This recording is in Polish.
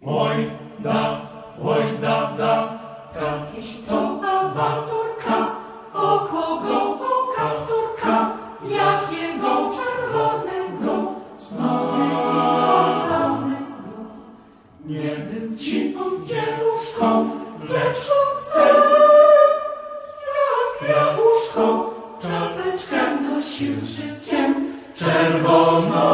oj da, takiś to awanturka, o kogo, o kapturka, jakiego czerwonego, zmodyfikowanego. Nie był ci on dziewuszką, lecz chłopcem, jak jabłuszko, czapeczkę nosił z szykiem czerwoną.